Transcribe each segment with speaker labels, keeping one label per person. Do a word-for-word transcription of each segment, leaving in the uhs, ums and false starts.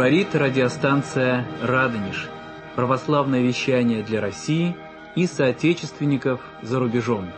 Speaker 1: Говорит радиостанция «Радонеж». Православное вещание для России и соотечественников за рубежом.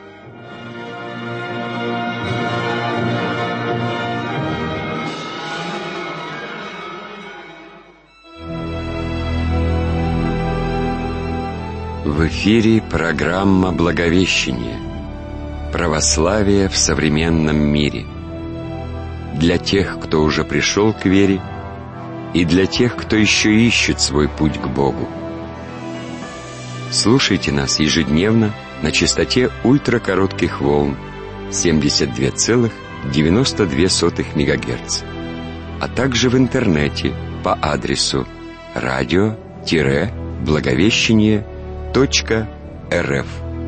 Speaker 2: В эфире программа «Благовещение. Православие в современном мире». Для тех, кто уже пришел к вере, и для тех, кто еще ищет свой путь к Богу. Слушайте нас ежедневно на частоте ультракоротких волн семьдесят два целых девяносто две сотых мегагерц, а также в интернете по адресу радио-благовещение точка рф.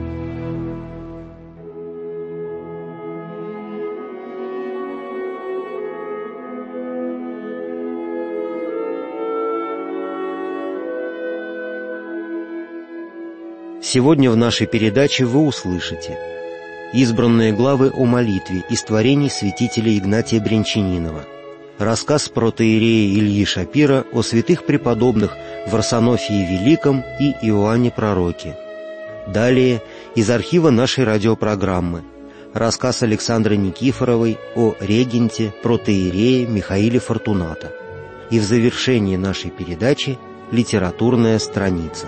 Speaker 3: Сегодня в нашей передаче вы услышите избранные главы о молитве из творений святителя Игнатия Брянчанинова, рассказ протоиерея Ильи Шапира о святых преподобных Варсонофии Великом и Иоанне Пророке. Далее из архива нашей радиопрограммы рассказ Александры Никифоровой о регенте протоиерее Михаиле Фортунато. И в завершении нашей передачи литературная страница.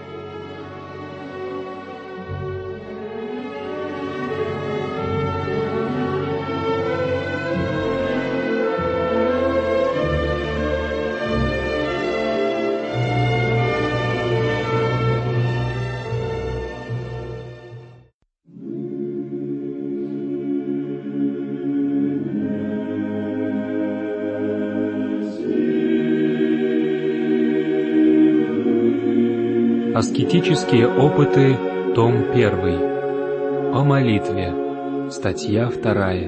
Speaker 4: Аскетические опыты, том первый. О молитве. Статья вторая.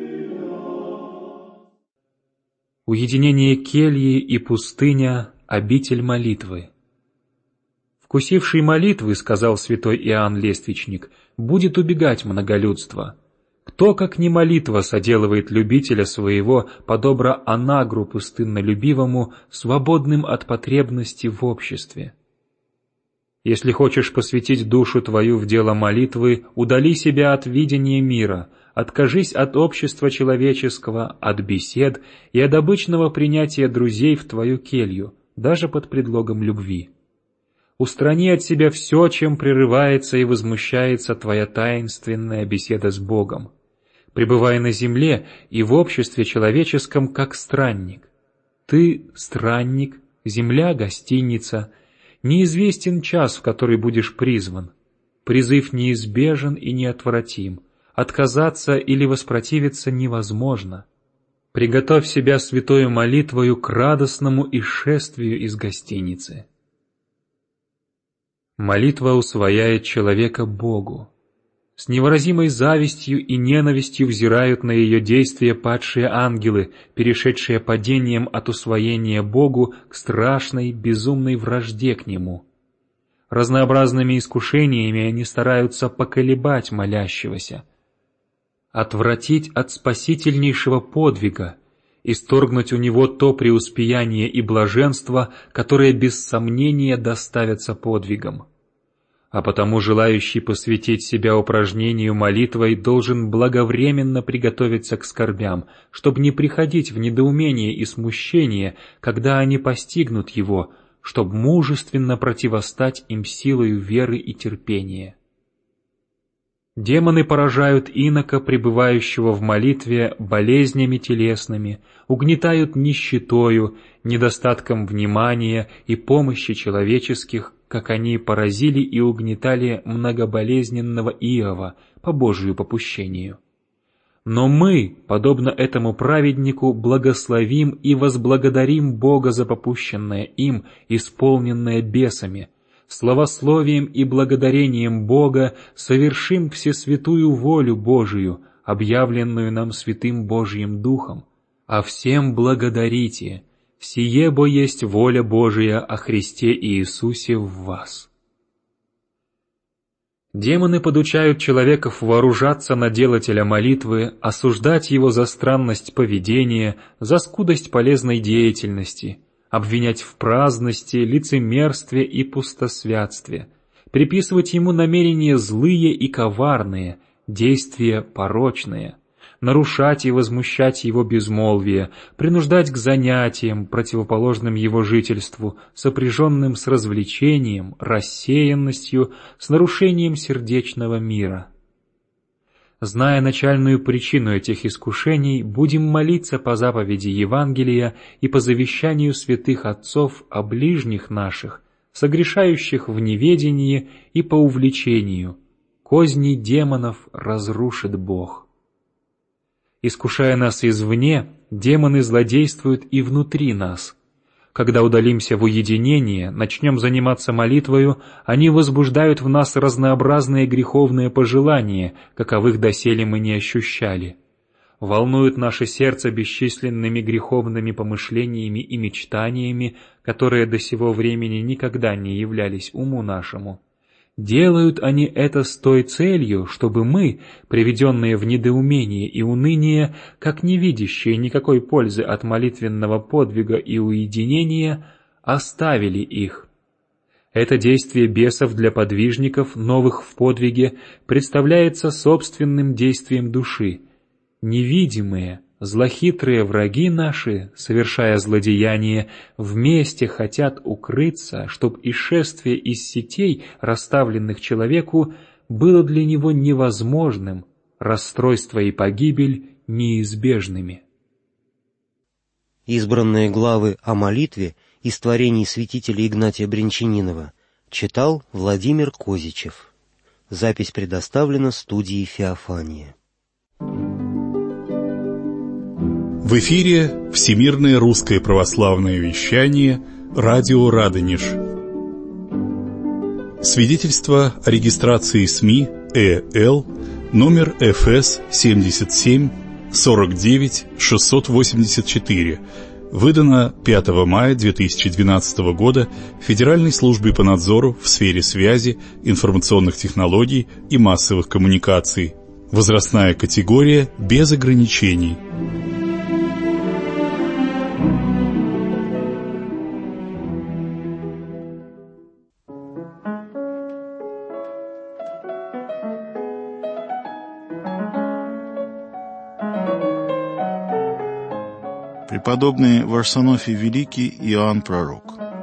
Speaker 4: Уединение кельи и пустыня — обитель молитвы. «Вкусивший молитвы, — сказал святой Иоанн Лествичник, — будет убегать многолюдство. Кто, как не молитва, соделывает любителя своего, подобно анагру пустыннолюбивому, свободным от потребности в обществе? Если хочешь посвятить душу твою в дело молитвы, удали себя от видения мира, откажись от общества человеческого, от бесед и от обычного принятия друзей в твою келью, даже под предлогом любви. Устрани от себя все, чем прерывается и возмущается твоя таинственная беседа с Богом. Пребывай на земле и в обществе человеческом, как странник. Ты — странник, земля — гостиница. Неизвестен час, в который будешь призван. Призыв неизбежен и неотвратим. Отказаться или воспротивиться невозможно. Приготовь себя святою молитвою к радостному исшествию из гостиницы. Молитва усвояет человека Богу. С невыразимой завистью и ненавистью взирают на ее действия падшие ангелы, перешедшие падением от усвоения Богу к страшной, безумной вражде к Нему. Разнообразными искушениями они стараются поколебать молящегося, отвратить от спасительнейшего подвига, исторгнуть у него то преуспеяние и блаженство, которое без сомнения доставятся подвигом. А потому желающий посвятить себя упражнению молитвой должен благовременно приготовиться к скорбям, чтобы не приходить в недоумение и смущение, когда они постигнут его, чтобы мужественно противостать им силою веры и терпения. Демоны поражают инока, пребывающего в молитве, болезнями телесными, угнетают нищетою, недостатком внимания и помощи человеческих, как они поразили и угнетали многоболезненного Иова по Божию попущению. Но мы, подобно этому праведнику, благословим и возблагодарим Бога за попущенное им, исполненное бесами. Славословием и благодарением Бога совершим всесвятую волю Божию, объявленную нам святым Божьим Духом. А всем благодарите, сие бо есть воля Божия о Христе Иисусе в вас». Демоны подучают человеков вооружаться на делателя молитвы, осуждать его за странность поведения, за скудость полезной деятельности, обвинять в праздности, лицемерстве и пустосвятстве, приписывать ему намерения злые и коварные, действия порочные, нарушать и возмущать его безмолвие, принуждать к занятиям, противоположным его жительству, сопряженным с развлечением, рассеянностью, с нарушением сердечного мира. Зная начальную причину этих искушений, будем молиться по заповеди Евангелия и по завещанию святых отцов о ближних наших, согрешающих в неведении и по увлечению. Козни демонов разрушит Бог. Искушая нас извне, демоны злодействуют и внутри нас. Когда удалимся в уединение, начнем заниматься молитвою, они возбуждают в нас разнообразные греховные пожелания, каковых доселе мы не ощущали. Волнуют наше сердце бесчисленными греховными помышлениями и мечтаниями, которые до сего времени никогда не являлись уму нашему. Делают они это с той целью, чтобы мы, приведенные в недоумение и уныние, как не видящие никакой пользы от молитвенного подвига и уединения, оставили их. Это действие бесов для подвижников, новых в подвиге, представляется собственным действием души. Невидимые, злохитрые враги наши, совершая злодеяние, вместе хотят укрыться, чтоб исшествие из сетей, расставленных человеку, было для него невозможным, расстройство и погибель неизбежными.
Speaker 3: Избранные главы о молитве из творений святителя Игнатия Брянчанинова читал Владимир Козичев. Запись предоставлена студией Феофания.
Speaker 5: В эфире Всемирное русское православное вещание «Радио Радонеж». Свидетельство о регистрации СМИ ЭЛ номер эф эс семьдесят семь сорок девять шестьсот восемьдесят четыре, выдано пятого мая две тысячи двенадцатого года Федеральной службой по надзору в сфере связи, информационных технологий и массовых коммуникаций. Возрастная категория без ограничений.
Speaker 6: Преподобный Варсонофий Великий и Иоанн Пророк.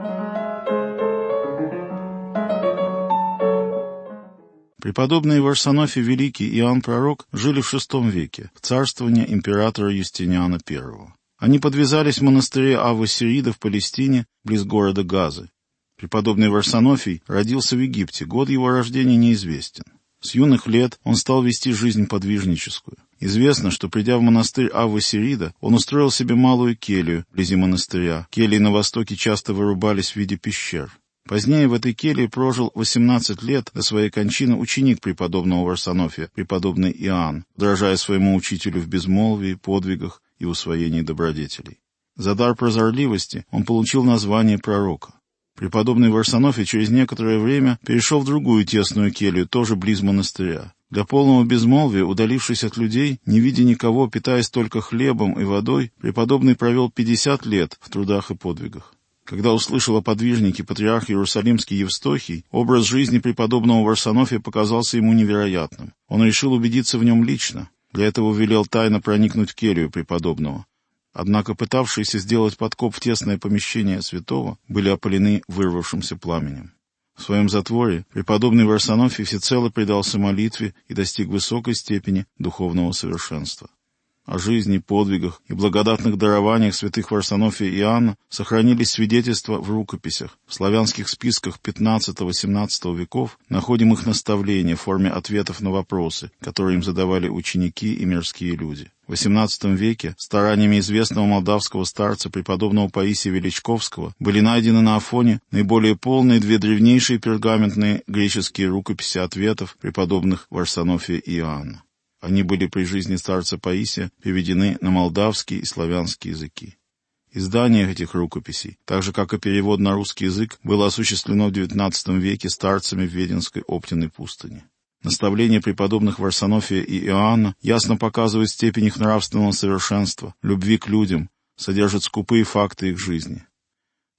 Speaker 6: Преподобные Варсонофий Великий и Иоанн Пророк жили в шестом веке, в царствовании императора Юстиниана Первого. Они подвязались в монастыре Авва-Сирида в Палестине, близ города Газы. Преподобный Варсонофий родился в Египте, год его рождения неизвестен. С юных лет он стал вести жизнь подвижническую. Известно, что, придя в монастырь Авва-Сирида, он устроил себе малую келью вблизи монастыря. Кельи на востоке часто вырубались в виде пещер. Позднее в этой келье прожил восемнадцать лет до своей кончины ученик преподобного Варсонофия, преподобный Иоанн, подражая своему учителю в безмолвии, подвигах и усвоении добродетелей. За дар прозорливости он получил название пророка. Преподобный Варсонофий через некоторое время перешел в другую тесную келью, тоже близ монастыря. Для полного безмолвия, удалившись от людей, не видя никого, питаясь только хлебом и водой, преподобный провел пятьдесят лет в трудах и подвигах. Когда услышал о подвижнике патриарх Иерусалимский Евстохий, образ жизни преподобного Варсонофия показался ему невероятным. Он решил убедиться в нем лично. Для этого велел тайно проникнуть в келью преподобного. Однако пытавшиеся сделать подкоп в тесное помещение святого были опалены вырвавшимся пламенем. В своем затворе преподобный Варсонофий всецело предался молитве и достиг высокой степени духовного совершенства. О жизни, подвигах и благодатных дарованиях святых Варсонофия и Иоанна сохранились свидетельства в рукописях. В славянских списках пятнадцатого-семнадцатого веков находим их наставления в форме ответов на вопросы, которые им задавали ученики и мирские люди. В восемнадцатом веке стараниями известного молдавского старца преподобного Паисия Величковского были найдены на Афоне наиболее полные две древнейшие пергаментные греческие рукописи ответов преподобных Варсонофия и Иоанна. Они были при жизни старца Паисия переведены на молдавский и славянский языки. Издание этих рукописей, так же как и перевод на русский язык, было осуществлено в девятнадцатом веке старцами в Веденской Оптиной пустыне. Наставления преподобных Варсонофия и Иоанна ясно показывают степень их нравственного совершенства, любви к людям, содержат скупые факты их жизни.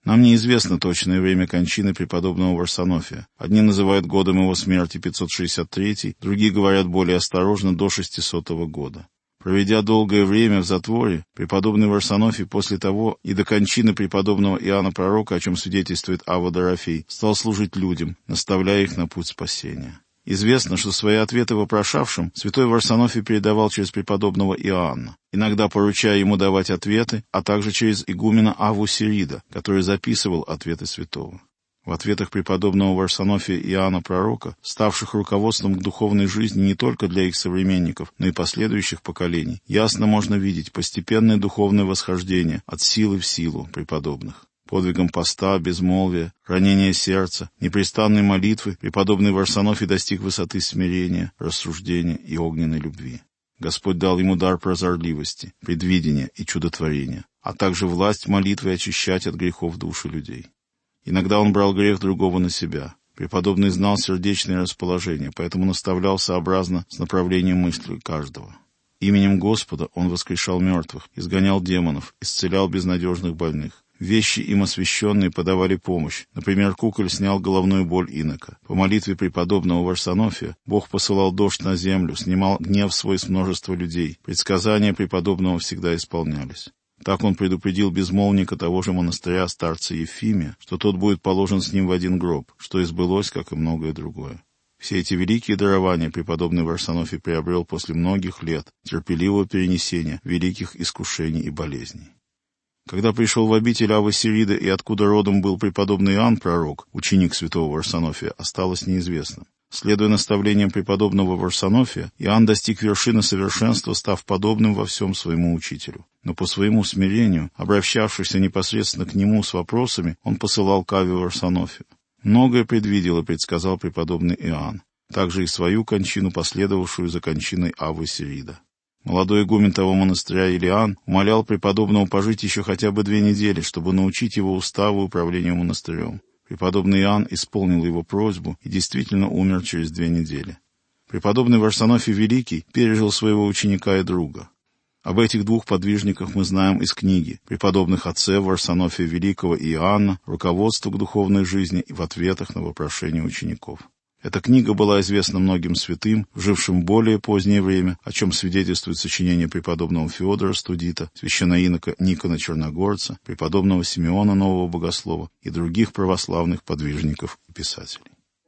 Speaker 6: Нам неизвестно точное время кончины преподобного Варсонофия. Одни называют годом его смерти пятьсот шестьдесят третий, другие говорят более осторожно до шестисотого года. Проведя долгое время в затворе, преподобный Варсонофий после того и до кончины преподобного Иоанна Пророка, о чем свидетельствует Авва Дорофей, стал служить людям, наставляя их на путь спасения. Известно, что свои ответы вопрошавшим святой Варсонофий передавал через преподобного Иоанна, иногда поручая ему давать ответы, а также через игумена Авву Сирида, который записывал ответы святого. В ответах преподобного Варсонофия Иоанна Пророка, ставших руководством к духовной жизни не только для их современников, но и последующих поколений, ясно можно видеть постепенное духовное восхождение от силы в силу преподобных. Подвигом поста, безмолвия, хранения сердца, непрестанной молитвы преподобный Варсонофий достиг высоты смирения, рассуждения и огненной любви. Господь дал ему дар прозорливости, предвидения и чудотворения, а также власть молитвы очищать от грехов души людей. Иногда он брал грех другого на себя. Преподобный знал сердечное расположение, поэтому наставлял сообразно с направлением мысли каждого. Именем Господа он воскрешал мертвых, изгонял демонов, исцелял безнадежных больных. Вещи, им освященные, подавали помощь. Например, Куколь снял головную боль инока. По молитве преподобного Варсонофия Бог посылал дождь на землю, снимал гнев свой с множества людей. Предсказания преподобного всегда исполнялись. Так он предупредил безмолвника того же монастыря старца Ефимия, что тот будет положен с ним в один гроб, что и сбылось, как и многое другое. Все эти великие дарования преподобный Варсонофий приобрел после многих лет терпеливого перенесения великих искушений и болезней. Когда пришел в обитель Аввы Сирида и откуда родом был преподобный Иоанн Пророк, ученик святого Варсонофия, осталось неизвестным. Следуя наставлениям преподобного Варсонофия, Иоанн достиг вершины совершенства, став подобным во всем своему учителю. Но по своему смирению, обращавшийся непосредственно к нему с вопросами, он посылал к Авве Варсонофию. Многое предвидел и предсказал преподобный Иоанн, также и свою кончину, последовавшую за кончиной Аввы Сирида. Молодой игумен того монастыря Илиан умолял преподобного пожить еще хотя бы две недели, чтобы научить его уставу и управлению монастырем. Преподобный Иоанн исполнил его просьбу и действительно умер через две недели. Преподобный Варсонофий Великий пережил своего ученика и друга. Об этих двух подвижниках мы знаем из книги преподобных отцев Варсонофия Великого и Иоанна «Руководство к духовной жизни» и в ответах на вопрошения учеников. Эта книга была известна многим святым, жившим в более позднее время, о чем свидетельствует сочинение преподобного Феодора Студита, священноинока Никона Черногорца, преподобного Симеона Нового Богослова и других православных подвижников и писателей.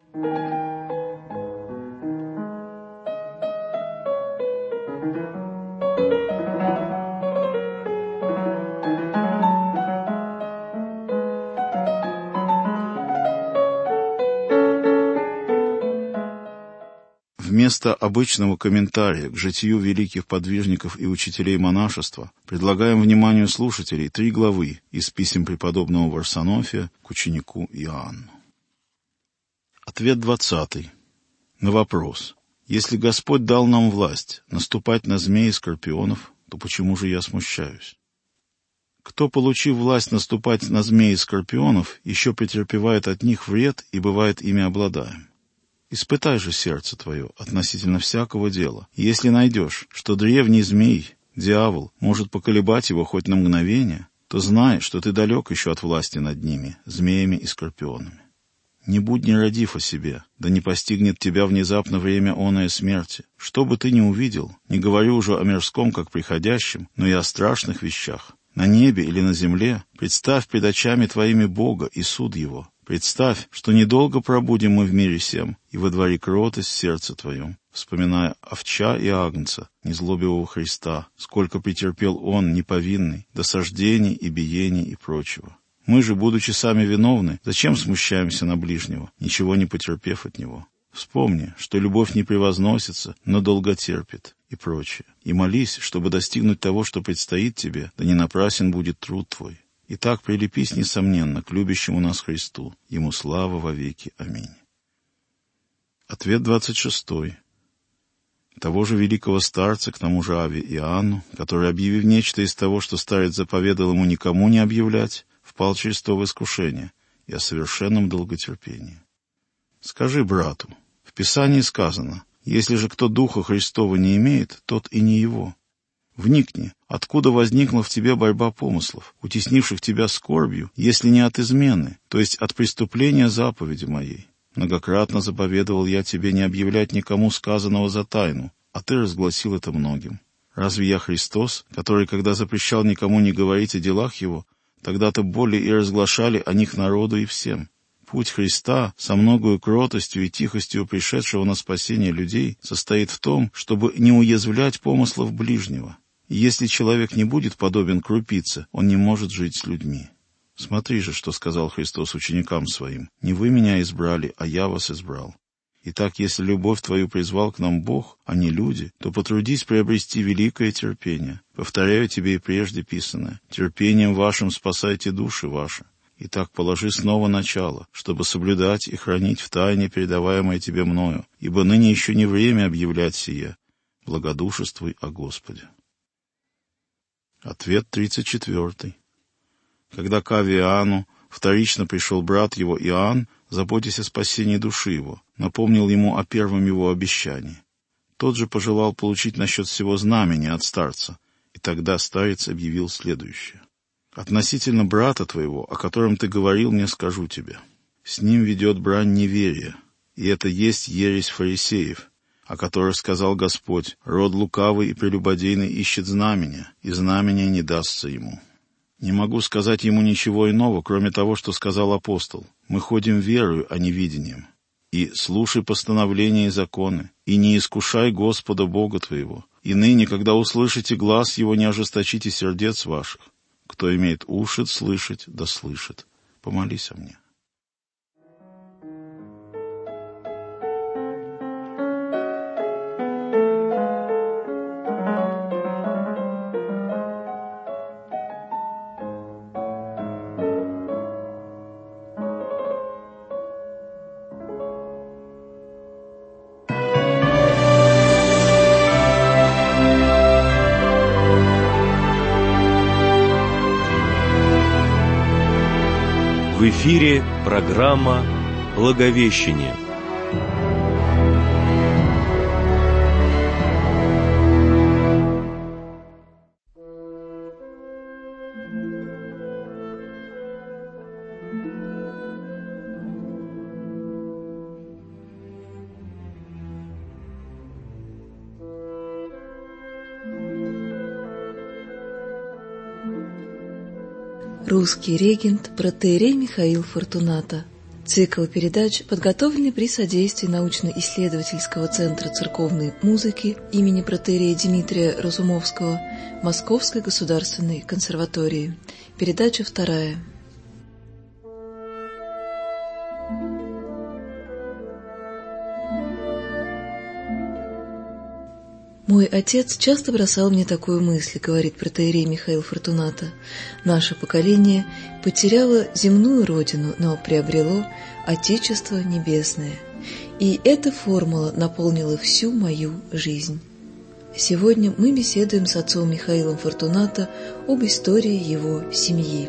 Speaker 6: Вместо обычного комментария к житию великих подвижников и учителей монашества предлагаем вниманию слушателей три главы из писем преподобного Варсонофия к ученику Иоанну. Ответ двадцатый. На вопрос: если Господь дал нам власть наступать на змей и скорпионов, то почему же я смущаюсь? Кто, получив власть наступать на змей и скорпионов, еще претерпевает от них вред и бывает ими обладаем? Испытай же сердце твое относительно всякого дела. И если найдешь, что древний змей, дьявол, может поколебать его хоть на мгновение, то знай, что ты далек еще от власти над ними, змеями и скорпионами. Не будь нерадив о себе, да не постигнет тебя внезапно время оная смерти. Что бы ты ни увидел, не говорю уже о мирском, как приходящем, но и о страшных вещах. На небе или на земле представь пред очами твоими Бога и суд Его. Представь, что недолго пробудем мы в мире сем, и водвори кротость в сердце твоем, вспоминая овча и агнца, незлобивого Христа, сколько претерпел Он, неповинный, досаждений и биений и прочего. Мы же, будучи сами виновны, зачем смущаемся на ближнего, ничего не потерпев от него? Вспомни, что любовь не превозносится, но долго терпит, и прочее. И молись, чтобы достигнуть того, что предстоит тебе, да не напрасен будет труд твой. Итак, прилепись, несомненно, к любящему нас Христу. Ему слава во веки. Аминь. Ответ двадцать шестой. Того же великого старца, к тому же Аве Иоанну, который, объявив нечто из того, что старец заповедал ему никому не объявлять, впал через то в искушение и о совершенном долготерпении. Скажи брату, в Писании сказано: если же кто Духа Христова не имеет, тот и не его. Вникни, откуда возникла в тебе борьба помыслов, утеснивших тебя скорбью, если не от измены, то есть от преступления заповеди моей. Многократно заповедовал я тебе не объявлять никому сказанного за тайну, а ты разгласил это многим. Разве я Христос, который, когда запрещал никому не говорить о делах его, тогда-то более и разглашали о них народу и всем? Путь Христа со многою кротостью и тихостью пришедшего на спасение людей состоит в том, чтобы не уязвлять помыслов ближнего. И если человек не будет подобен крупице, он не может жить с людьми. Смотри же, что сказал Христос ученикам своим: «Не вы меня избрали, а я вас избрал». Итак, если любовь твою призвал к нам Бог, а не люди, то потрудись приобрести великое терпение. Повторяю тебе и прежде писанное: терпением вашим спасайте души ваши. Итак, положи снова начало, чтобы соблюдать и хранить в тайне передаваемое тебе мною, ибо ныне еще не время объявлять сие. Благодушествуй о Господе. Ответ тридцать четвертый. Когда к Авиану вторично пришел брат его Иоанн, заботясь о спасении души его, напомнил ему о первом его обещании. Тот же пожелал получить насчет всего знамения от старца, и тогда старец объявил следующее: «Относительно брата твоего, о котором ты говорил, мне скажу тебе. С ним ведет брань неверия, и это есть ересь фарисеев, о которых сказал Господь: род лукавый и прелюбодейный ищет знамения, и знамения не дастся ему». Не могу сказать ему ничего иного, кроме того, что сказал апостол: «Мы ходим верою, а не видением. И слушай постановления и законы, и не искушай Господа Бога твоего. И ныне, когда услышите глас его, не ожесточите сердец ваших. Кто имеет уши слышать, да слышит. Помолись о мне».
Speaker 7: В эфире программа «Благовещение».
Speaker 8: Русский регент протоиерей Михаил Фортунато. Цикл передач, подготовленный при содействии научно-исследовательского центра церковной музыки имени протоиерея Дмитрия Разумовского Московской государственной консерватории. Передача вторая. «Мой отец часто бросал мне такую мысль, — говорит протоиерей Михаил Фортунато, — наше поколение потеряло земную родину, но приобрело Отечество Небесное, и эта формула наполнила всю мою жизнь». Сегодня мы беседуем с отцом Михаилом Фортунато об истории его семьи.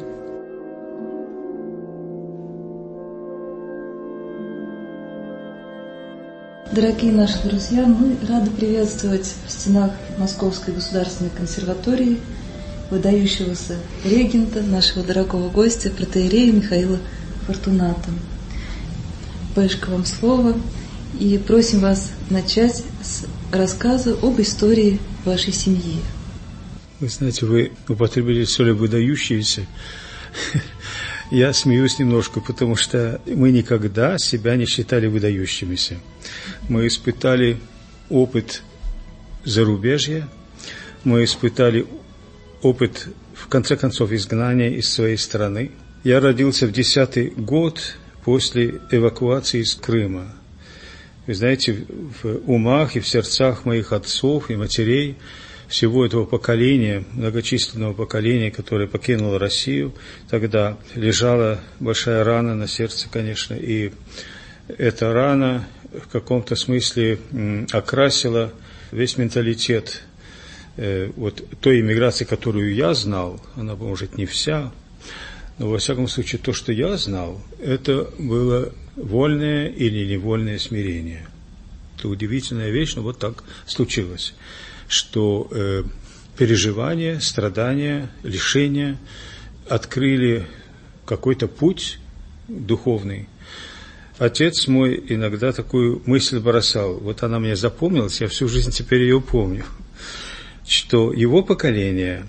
Speaker 8: Дорогие наши друзья, мы рады приветствовать в стенах Московской государственной консерватории выдающегося регента, нашего дорогого гостя, протоиерея Михаила Фортунато. Пешка вам слово, и просим вас начать с рассказа об истории вашей семьи.
Speaker 9: Вы знаете, вы употребили слово «выдающиеся». Я смеюсь немножко, потому что мы никогда себя не считали выдающимися. Мы испытали опыт зарубежья, мы испытали опыт, в конце концов, изгнания из своей страны. Я родился в десятый год после эвакуации из Крыма. Вы знаете, в умах и в сердцах моих отцов и матерей, всего этого поколения, многочисленного поколения, которое покинуло Россию, тогда лежала большая рана на сердце, конечно, и эта рана в каком-то смысле окрасила весь менталитет э, вот той иммиграции, которую я знал. Она, может, не вся, но, во всяком случае, то, что я знал, это было вольное или невольное смирение. Это удивительная вещь, но вот так случилось, что э, переживания, страдания, лишения, открыли какой-то путь духовный. Отец мой иногда такую мысль бросал, вот она мне запомнилась, я всю жизнь теперь ее помню, что его поколение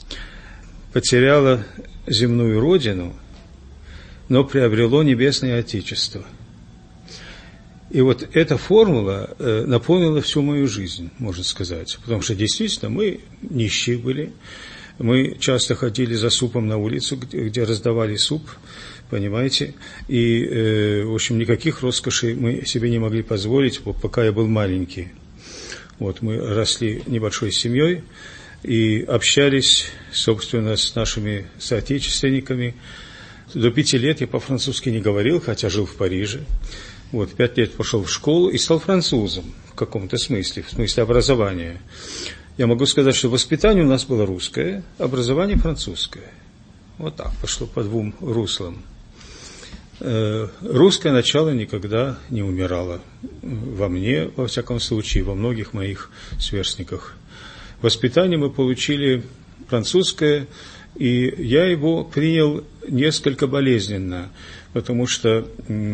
Speaker 9: потеряло земную родину, но приобрело небесное Отечество. И вот эта формула э, наполнила всю мою жизнь, можно сказать. Потому что действительно мы нищие были. Мы часто ходили за супом на улицу, где, где раздавали суп, понимаете. И, э, в общем, никаких роскошей мы себе не могли позволить, пока я был маленький. Вот, мы росли небольшой семьей и общались, собственно, с нашими соотечественниками. До пяти лет я по-французски не говорил, хотя жил в Париже. Вот, пять лет пошел в школу и стал французом в каком-то смысле, в смысле образования. Я могу сказать, что воспитание у нас было русское, образование французское. Вот так пошло по двум руслам. Русское начало никогда не умирало во мне, во всяком случае, во многих моих сверстниках. Воспитание мы получили французское, и я его принял несколько болезненно, потому что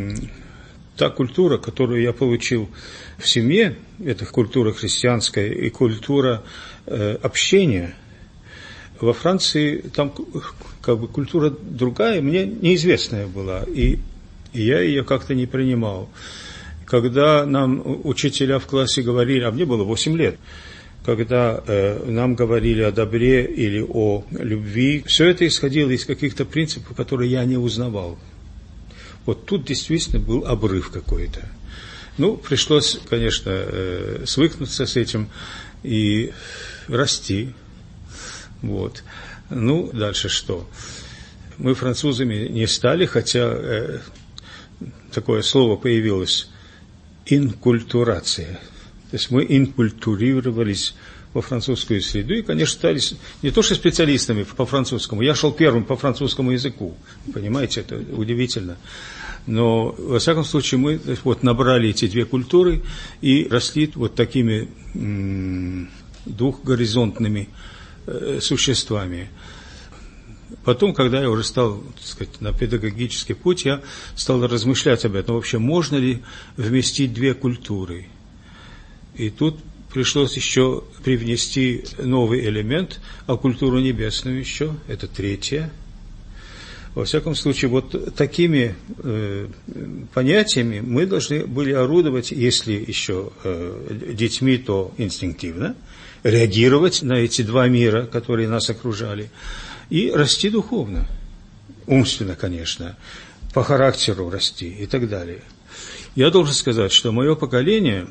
Speaker 9: та культура, которую я получил в семье, это культура христианская и культура э, общения, во Франции там как бы культура другая, мне неизвестная была, и, и я ее как-то не принимал. Когда нам учителя в классе говорили, а мне было восемь лет, когда э, нам говорили о добре или о любви, все это исходило из каких-то принципов, которые я не узнавал. Вот тут действительно был обрыв какой-то. Ну, пришлось, конечно, э, свыкнуться с этим и расти. Вот. Ну, дальше что? Мы французами не стали, хотя э, такое слово появилось – инкультурация. То есть мы инкультурировались во французскую среду и, конечно, стали не то что специалистами по французскому, я шел первым по французскому языку, понимаете, это удивительно. Но, во всяком случае, мы вот набрали эти две культуры и росли вот такими м- двухгоризонтными э, существами. Потом, когда я уже стал, так сказать, на педагогический путь, я стал размышлять об этом. Вообще, можно ли вместить две культуры? И тут пришлось еще привнести новый элемент, а культуру небесную еще, это третье. Во всяком случае, вот такими э, понятиями мы должны были орудовать, если еще э, детьми, то инстинктивно, реагировать на эти два мира, которые нас окружали, и расти духовно, умственно, конечно, по характеру расти и так далее. Я должен сказать, что мое поколение,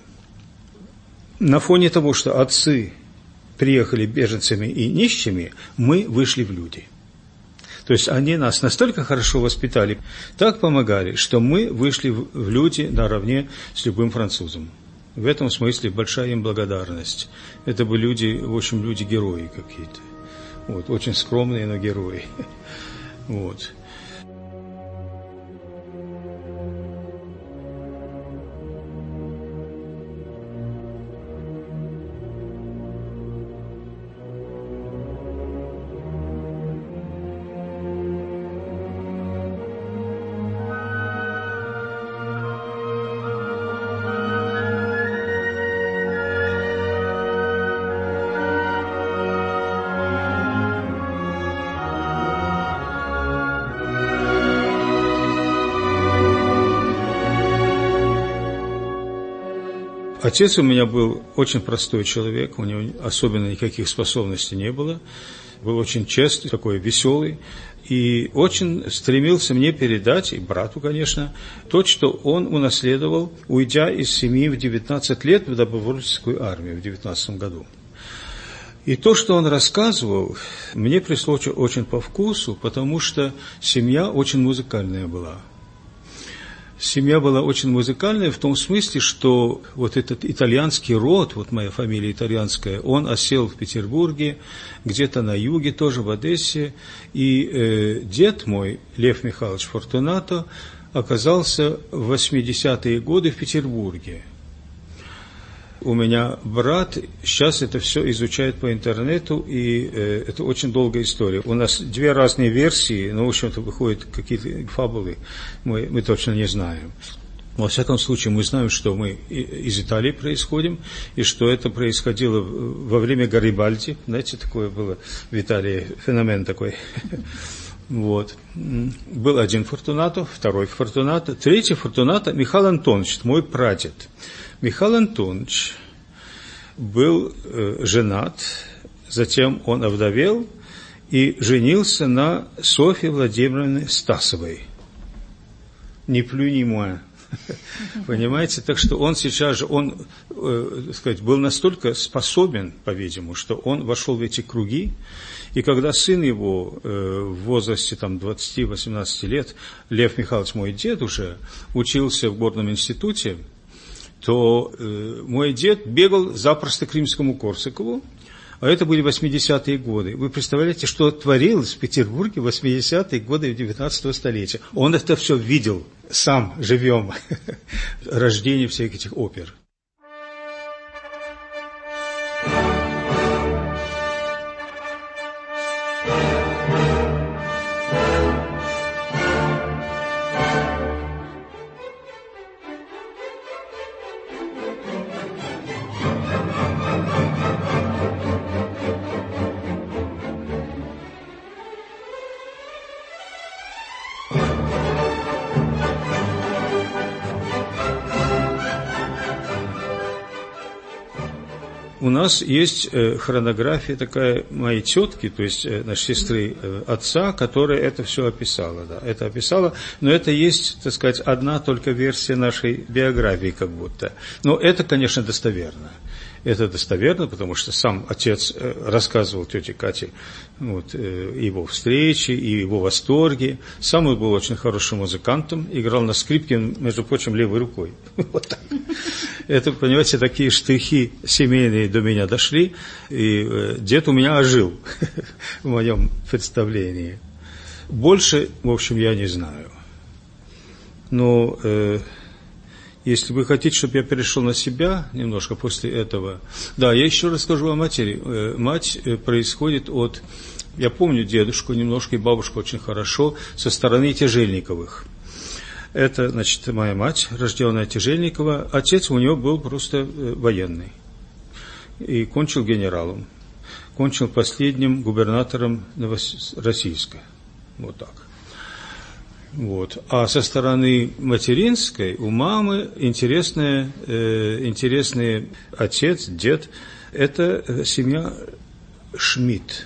Speaker 9: на фоне того, что отцы приехали беженцами и нищими, мы вышли в люди. То есть они нас настолько хорошо воспитали, так помогали, что мы вышли в люди наравне с любым французом. В этом смысле большая им благодарность. Это были люди, в общем, люди-герои какие-то. Вот, очень скромные, но герои. Вот. Отец у меня был очень простой человек, у него особенно никаких способностей не было, был очень честный, такой веселый, и очень стремился мне передать, и брату, конечно, то, что он унаследовал, уйдя из семьи в девятнадцать лет в добровольческую армию в девятнадцатом году. И то, что он рассказывал, мне пришло очень по вкусу, потому что семья очень музыкальная была. Семья была очень музыкальная в том смысле, что вот этот итальянский род, вот моя фамилия итальянская, он осел в Петербурге, где-то на юге, тоже в Одессе, и э, дед мой, Лев Михайлович Фортунато, оказался в восьмидесятые годы в Петербурге. У меня брат сейчас это все изучает по интернету, и э, это очень долгая история. У нас две разные версии, но, в общем-то, выходят какие-то фабулы, мы, мы точно не знаем. Во всяком случае, мы знаем, что мы из Италии происходим, и что это происходило во время Гарибальди. Знаете, такое было в Италии, феномен такой. Вот. Был один Фортунато, второй Фортунато, третий Фортунато Михаил Антонович, мой прадед. Михаил Антонович был э, женат, затем он овдовел и женился на Софье Владимировне Стасовой. Не плюнь, не моя. Понимаете? Так что он сейчас же, он, э, так сказать, был настолько способен, по-видимому, что он вошел в эти круги, и когда сын его э, в возрасте там, двадцати-восемнадцати лет, Лев Михайлович, мой дед уже, учился в горном институте, то э, мой дед бегал запросто к Римскому-Корсакову, а это были восьмидесятые годы. Вы представляете, что творилось в Петербурге в восьмидесятые годы девятнадцатого столетия? Он это все видел сам, живем, рождение всех этих опер. У нас есть э, хронография такая моей тетки, то есть э, нашей сестры э, отца, которая это все описала. Да, это описала, но это есть, так сказать, одна только версия нашей биографии как будто. Но это, конечно, достоверно. Это достоверно, потому что сам отец э, рассказывал тете Кате вот, э, его встречи и его восторги. Сам он был очень хорошим музыкантом, играл на скрипке, между прочим, левой рукой. Вот так. Это, понимаете, такие штрихи семейные до меня дошли, и э, дед у меня ожил в моем представлении. Больше, в общем, я не знаю. Но э, если вы хотите, чтобы я перешел на себя немножко после этого... Да, я еще расскажу о матери. Э, мать э, происходит от... Я помню дедушку немножко и бабушку очень хорошо со стороны Тяжельниковых. Это, значит, моя мать, рожденная Тяжельникова. Отец у него был просто военный. И кончил генералом. Кончил последним губернатором Новороссийска. Вот так. Вот. А со стороны материнской у мамы интересный, э, интересный отец, дед. Это семья Шмидт.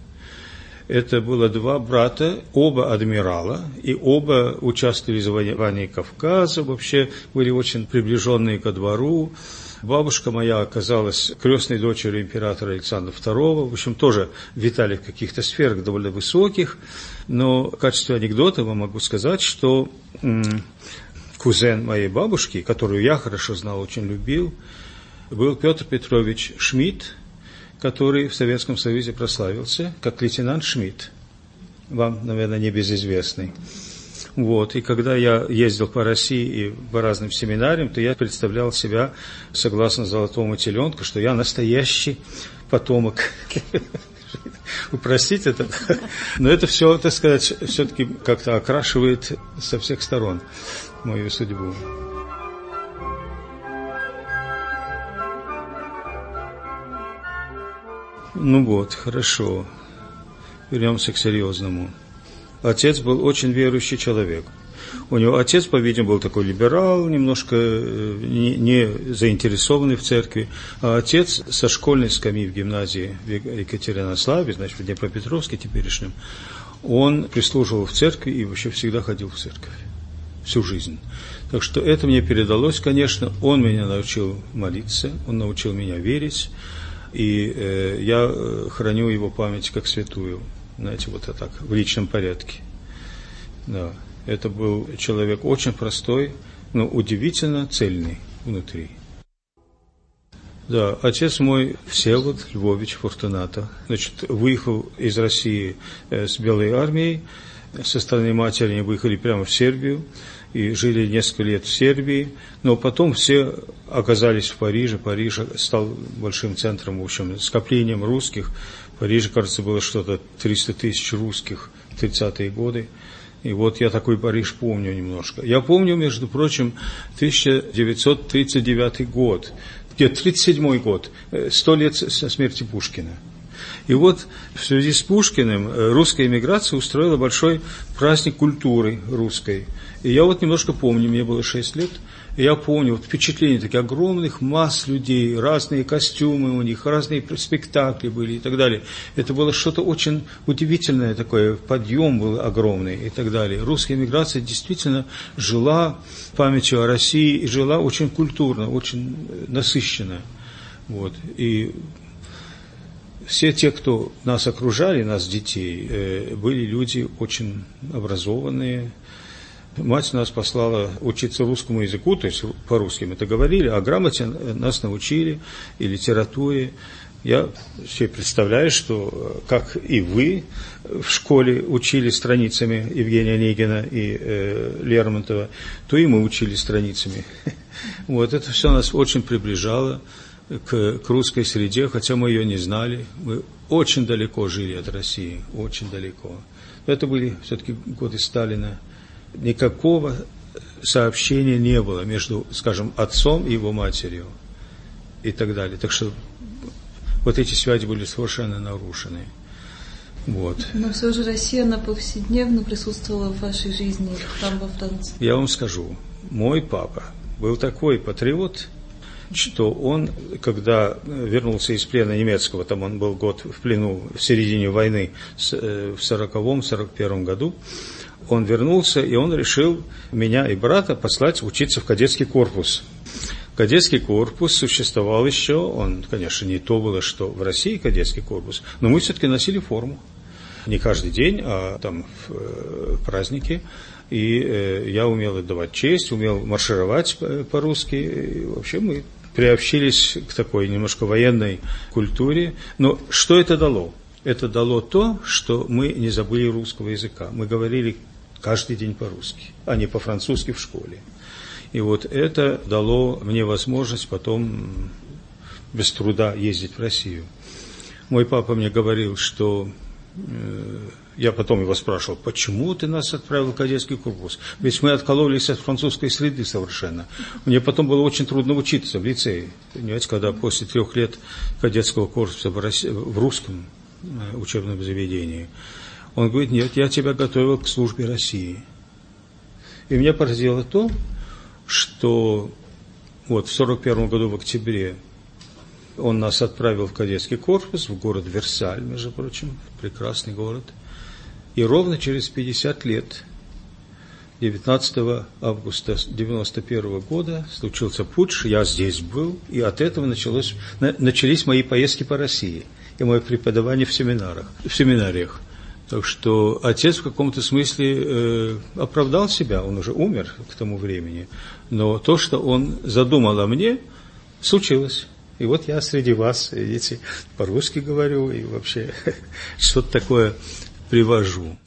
Speaker 9: Это было два брата, оба адмирала, и оба участвовали в завоевании Кавказа, вообще были очень приближенные ко двору. Бабушка моя оказалась крестной дочерью императора Александра второго, в общем, тоже витали в каких-то сферах довольно высоких, но в качестве анекдота вам могу сказать, что м- кузен моей бабушки, которую я хорошо знал, очень любил, был Петр Петрович Шмидт, который в Советском Союзе прославился как лейтенант Шмидт, вам, наверное, небезызвестный. Вот. И когда я ездил по России и по разным семинариям, то я представлял себя, согласно «Золотому теленку», что я настоящий потомок. Упростить это. Но это все, так сказать, все-таки как-то окрашивает со всех сторон мою судьбу. Ну вот, хорошо. Вернемся к серьезному. Отец был очень верующий человек. У него отец, по-видимому, был такой либерал, немножко не, не заинтересованный в церкви. А отец со школьной скамьи в гимназии в Екатеринославе, значит, в Днепропетровске теперешнем, он прислуживал в церкви и вообще всегда ходил в церковь. Всю жизнь. Так что это мне передалось, конечно. Он меня научил молиться, он научил меня верить. И э, я храню его память как святую, знаете, вот так, в личном порядке. Да, это был человек очень простой, но удивительно цельный внутри. Да, отец мой, Всеволод Львович Фортунато, значит, выехал из России э, с Белой армией, со стороны матери они выехали прямо в Сербию, и жили несколько лет в Сербии, но потом все оказались в Париже. Париж стал большим центром, в общем, скоплением русских. В Париже, кажется, было что-то триста тысяч русских в тридцатые годы. И вот я такой Париж помню немножко. Я помню, между прочим, тысяча девятьсот тридцать девятый год, где-то тридцать седьмой год, сто лет со смерти Пушкина. И вот в связи с Пушкиным русская эмиграция устроила большой праздник культуры русской. И я вот немножко помню, мне было шесть лет, и я помню вот впечатления таких огромных масс людей, разные костюмы у них, разные спектакли были и так далее. Это было что-то очень удивительное такое, подъем был огромный и так далее. Русская эмиграция действительно жила памятью о России и жила очень культурно, очень насыщенно. Вот. И все те, кто нас окружали, нас, детей, были люди очень образованные. Мать нас послала учиться русскому языку, то есть по-русски мы это говорили, а грамоте нас научили, и литературе. Я себе представляю, что, как и вы в школе учили страницами Евгения Онегина и э, Лермонтова, то и мы учили страницами. Вот, это все нас очень приближало к, к русской среде, хотя мы ее не знали. Мы очень далеко жили от России, очень далеко. Это были все-таки годы Сталина. Никакого сообщения не было между, скажем, отцом и его матерью и так далее. Так что вот эти связи были совершенно нарушены. Вот. Но все же Россия, она повседневно присутствовала в вашей жизни, там во Франции. Я вам скажу, мой папа был такой патриот, что он, когда вернулся из плена немецкого, там он был год в плену в середине войны, в сороковом сорок первом году, он вернулся, и он решил меня и брата послать учиться в кадетский корпус. Кадетский корпус существовал еще, он, конечно, не то было, что в России кадетский корпус, но мы все-таки носили форму. Не каждый день, а там в э, праздники. И э, я умел отдавать честь, умел маршировать по-русски. И вообще мы приобщились к такой немножко военной культуре. Но что это дало? Это дало то, что мы не забыли русского языка. Мы говорили каждый день по-русски, а не по-французски в школе. И вот это дало мне возможность потом без труда ездить в Россию. Мой папа мне говорил, что... Э, я потом его спрашивал, почему ты нас отправил в кадетский корпус? Ведь мы откололись от французской среды совершенно. Мне потом было очень трудно учиться в лицее. Понимаете, когда после трех лет кадетского корпуса в, России, в русском учебном заведении, он говорит, нет, я тебя готовил к службе России. И меня поразило то, что вот в сорок первом году в октябре он нас отправил в кадетский корпус в город Версаль, между прочим, прекрасный город. И ровно через пятьдесят лет, девятнадцатого августа девяносто первого года, случился путч, я здесь был, и от этого началось, начались мои поездки по России и мое преподавание в семинарах, в семинариях. Так что отец в каком-то смысле э, оправдал себя, он уже умер к тому времени, но то, что он задумал о мне, случилось. И вот я среди вас, видите, по-русски говорю и вообще что-то такое привожу.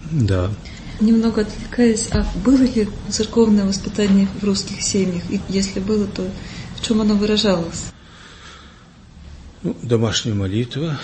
Speaker 9: Да.
Speaker 8: Немного отвлекаясь, а было ли церковное воспитание в русских семьях? И если было, то в чем оно выражалось?
Speaker 9: Ну, домашняя молитва,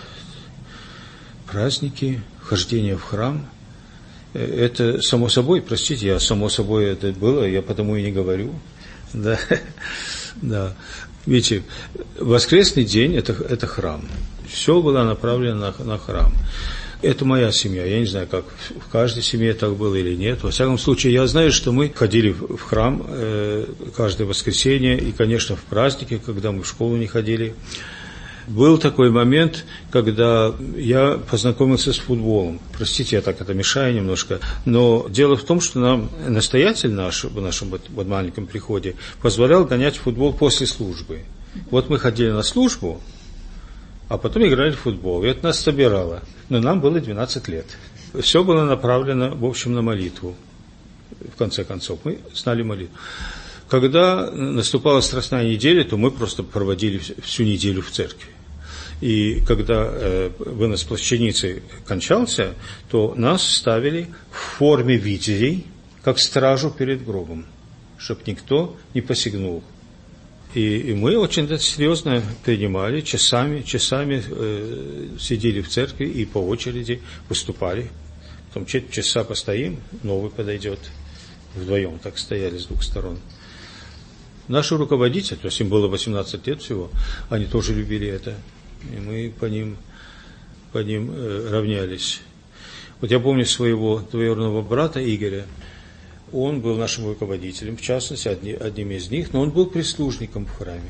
Speaker 9: праздники, хождение в храм. Это само собой, простите, я само собой это было, я потому и не говорю. Да, да. Видите, воскресный день это, – это храм. Все было направлено на, на храм. Это моя семья. Я не знаю, как в каждой семье так было или нет. Во всяком случае, я знаю, что мы ходили в храм э, каждое воскресенье и, конечно, в праздники, когда мы в школу не ходили. Был такой момент, когда я познакомился с футболом. Простите, я так это мешаю немножко. Но дело в том, что нам настоятель наш в нашем вот маленьком приходе позволял гонять футбол после службы. Вот мы ходили на службу, а потом играли в футбол. И это нас собирало. Но нам было двенадцать лет. Все было направлено, в общем, на молитву. В конце концов, мы знали молитву. Когда наступала Страстная неделя, то мы просто проводили всю неделю в церкви. И когда э, вынос плащаницы кончался, то нас ставили в форме витязей, как стражу перед гробом, чтобы никто не посягнул. И, и мы очень это серьезно принимали, часами, часами э, сидели в церкви и по очереди выступали. Потом четыре часа постоим, новый подойдет. Вдвоем так стояли с двух сторон. Наши руководители, то есть им было восемнадцать лет всего, они тоже любили это, и мы по ним, по ним э, равнялись. Вот я помню своего двоюродного брата Игоря, он был нашим руководителем, в частности, одни, одним из них, но он был прислужником в храме.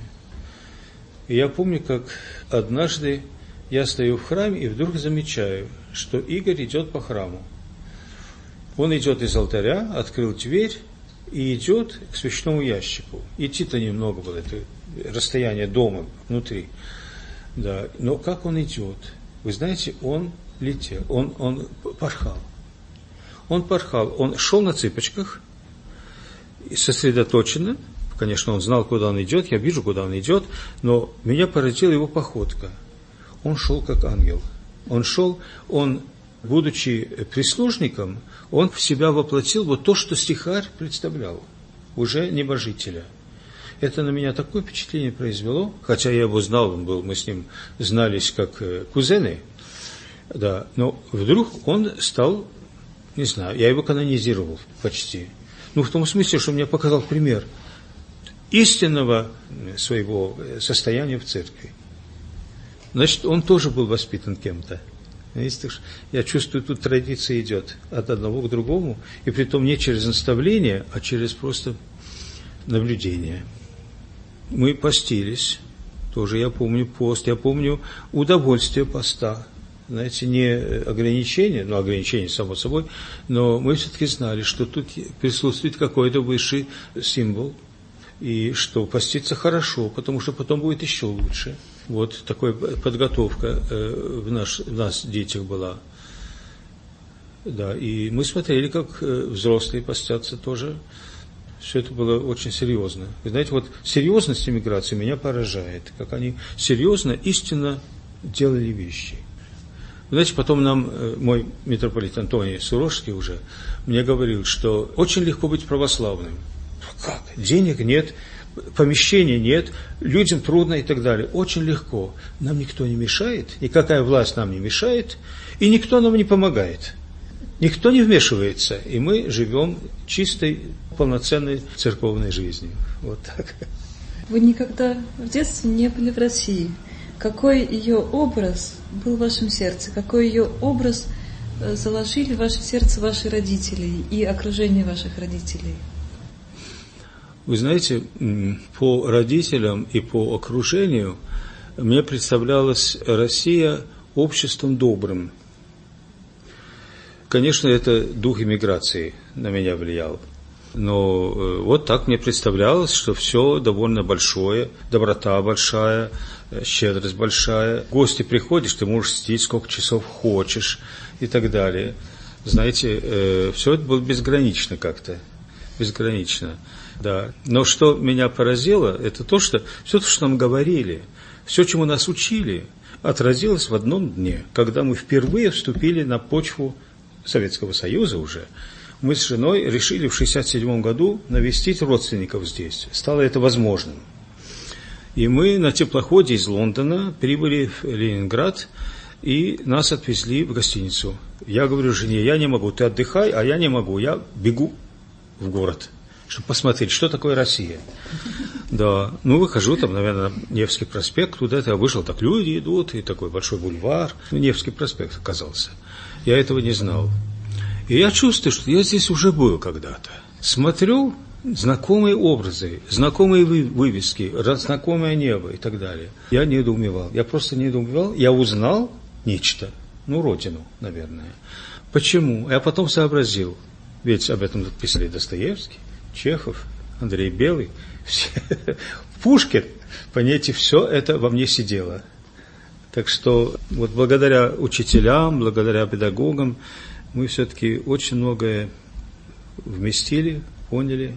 Speaker 9: И я помню, как однажды я стою в храме и вдруг замечаю, что Игорь идет по храму. Он идет из алтаря, открыл дверь, и идет к свечному ящику. Идти-то немного было, это расстояние дома внутри. Да. Но как он идет? Вы знаете, он летел, он, он порхал. Он порхал, он шел на цыпочках, сосредоточенно. Конечно, он знал, куда он идет, я вижу, куда он идет, но меня поразила его походка. Он шел как ангел. Он шел, он... Будучи прислужником, он в себя воплотил вот то, что стихарь представлял, уже небожителя. Это на меня такое впечатление произвело, хотя я его знал, он был, мы с ним знались как кузены, да, но вдруг он стал, не знаю, я его канонизировал почти. Ну, в том смысле, что мне показал пример истинного своего состояния в церкви. Значит, он тоже был воспитан кем-то. Я чувствую, тут традиция идет от одного к другому, и притом не через наставление, а через просто наблюдение. Мы постились, тоже я помню пост, я помню удовольствие поста. Знаете, не ограничение, ну, ограничение само собой, но мы все-таки знали, что тут присутствует какой-то высший символ, и что поститься хорошо, потому что потом будет еще лучше. Вот такая подготовка э, в, наш, в нас детях была. Да, и мы смотрели, как э, взрослые постятся тоже. Все это было очень серьезно. Вы знаете, вот серьезность эмиграции меня поражает, как они серьезно, истинно делали вещи. Вы знаете, потом нам э, мой митрополит Антоний Суровский уже мне говорил, что очень легко быть православным. Как? Денег нет, помещения нет, людям трудно и так далее. Очень легко. Нам никто не мешает, никакая власть нам не мешает, и никто нам не помогает. Никто не вмешивается, и мы живем чистой, полноценной церковной жизнью. Вот так.
Speaker 8: Вы никогда в детстве не были в России. Какой ее образ был в вашем сердце? Какой ее образ заложили в ваше сердце ваши родители и окружение ваших родителей?
Speaker 9: Вы знаете, по родителям и по окружению мне представлялась Россия обществом добрым. Конечно, это дух эмиграции на меня влиял. Но вот так мне представлялось, что все довольно большое, доброта большая, щедрость большая. В гости приходишь, ты можешь сидеть сколько часов хочешь и так далее. Знаете, все это было безгранично как-то, безгранично. Да. Но что меня поразило, это то, что все то, что нам говорили, все, чему нас учили, отразилось в одном дне, когда мы впервые вступили на почву Советского Союза уже, мы с женой решили в шестьдесят седьмом году навестить родственников здесь. Стало это возможным. И мы на теплоходе из Лондона прибыли в Ленинград, и нас отвезли в гостиницу. Я говорю жене, я не могу, ты отдыхай, а я не могу, я бегу в город, чтобы посмотреть, что такое Россия. Да, ну выхожу, там, наверное, Невский проспект, куда-то я вышел, так люди идут, и такой большой бульвар. Ну, Невский проспект оказался. Я этого не знал. И я чувствую, что я здесь уже был когда-то. Смотрю, знакомые образы, знакомые вывески, знакомое небо и так далее. Я недоумевал, я просто недоумевал, я узнал нечто, ну, родину, наверное. Почему? Я потом сообразил, ведь об этом писали Достоевский, Чехов, Андрей Белый, все, Пушкин, понимаете, все это во мне сидело. Так что вот благодаря учителям, благодаря педагогам мы все-таки очень многое вместили, поняли.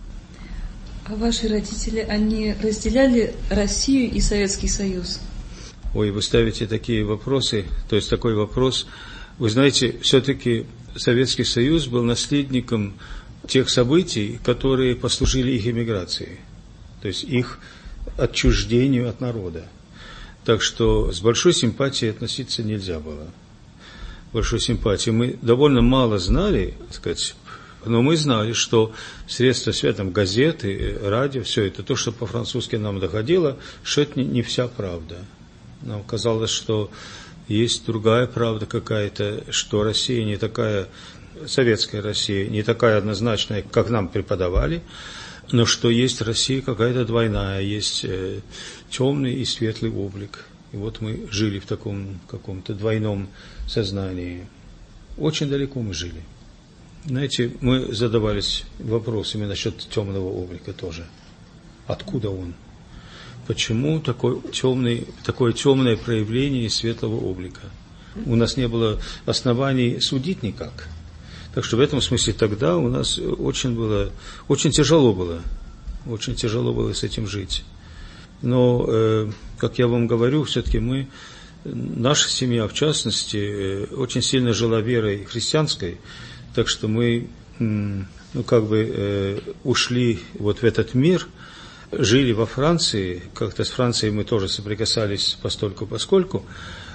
Speaker 8: А ваши родители, они разделяли Россию и Советский Союз?
Speaker 9: Ой, вы ставите такие вопросы, то есть такой вопрос. Вы знаете, все-таки Советский Союз был наследником тех событий, которые послужили их эмиграции, то есть их отчуждению от народа. Так что с большой симпатией относиться нельзя было. Большой симпатией. Мы довольно мало знали, так сказать, но мы знали, что средства связи, там, газеты, радио, все это, то, что по-французски нам доходило, что это не, не вся правда. Нам казалось, что есть другая правда какая-то, что Россия не такая, советская Россия, не такая однозначная, как нам преподавали, но что есть Россия какая-то двойная, есть э, темный и светлый облик. И вот мы жили в таком каком-то двойном сознании. Очень далеко мы жили. Знаете, мы задавались вопросами насчет темного облика тоже. Откуда он? Почему такой темный, такое темное проявление светлого облика? У нас не было оснований судить никак. Так что в этом смысле тогда у нас очень было, очень тяжело было, очень тяжело было с этим жить. Но, э, как я вам говорю, все-таки мы, наша семья, в частности, э, очень сильно жила верой христианской, так что мы, ну, как бы, э, ушли вот в этот мир, жили во Франции, как-то с Францией мы тоже соприкасались постольку-поскольку,